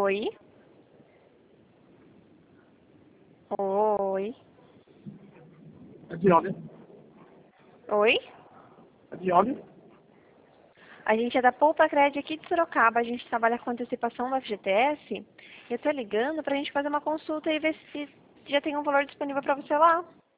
Oi? Oi? Adione. Oi? Adione. A gente é da Poupa Cred aqui de Sorocaba. A gente trabalha com antecipação no FGTS. Eu tô ligando pra gente fazer uma consulta e ver se já tem um valor disponível pra você lá.